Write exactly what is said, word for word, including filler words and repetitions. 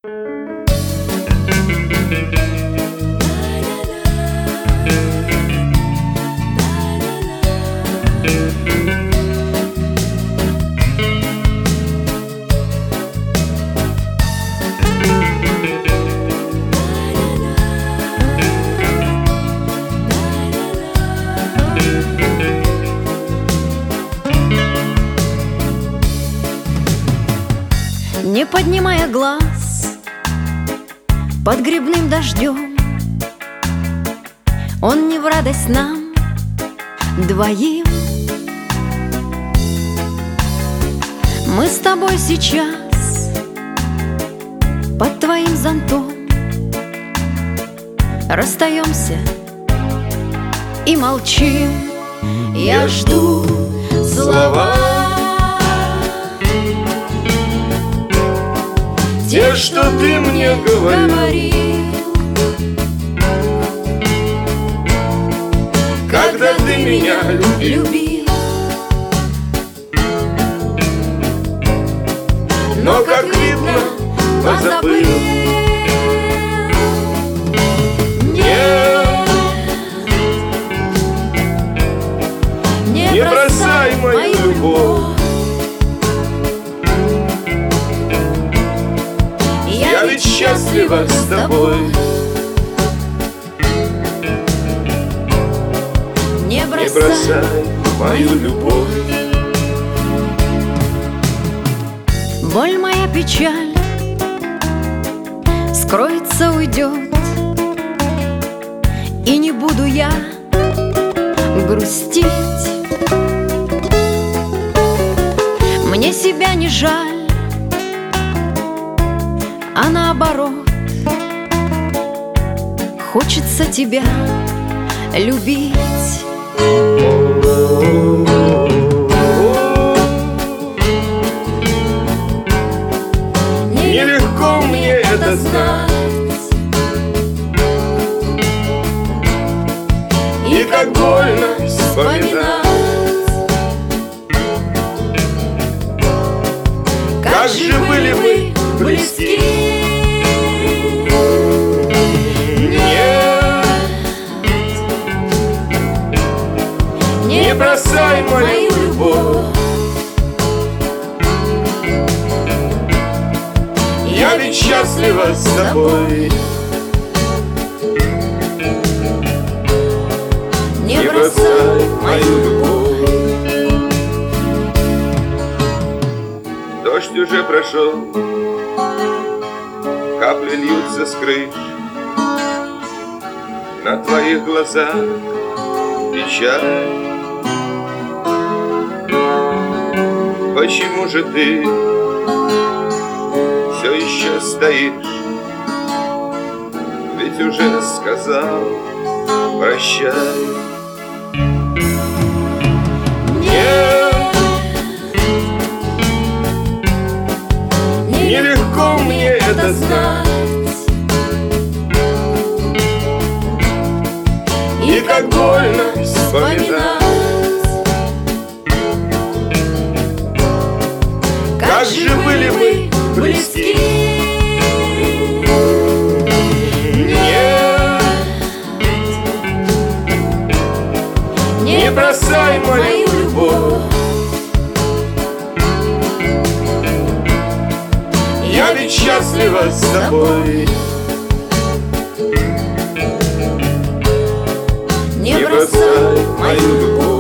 Не поднимая глаз под грибным дождем, он не в радость нам двоим. Мы с тобой сейчас под твоим зонтом расстаемся и молчим. Я жду слова, те, что ты мне говорил, говорил, когда ты меня любил. любил. Но, как видно, позабыл. Нет, не бросай мою любовь. Я ведь счастлива с тобой. Не Не бросай, бросай мою любовь. боль моя, печаль скроется, уйдет, и не буду я грустить. Мне себя не жаль, а наоборот, хочется тебя любить. Нелегко мне это знать, и как больно вспоминать, как же были мы близки. Нет, не бросай мою любовь. Я ведь счастлива с тобой. Не Не бросай мою любовь. Дождь уже прошел, капли льются с крыш, на твоих глазах печаль. Почему же ты все еще стоишь? Ведь уже сказал прощай. Нет, нелегко мне это знать, и как больно вспоминать, как же были мы близки. Нет, не бросай мою любовь. Я ведь счастлива с тобой. Не Не бросай мою любовь.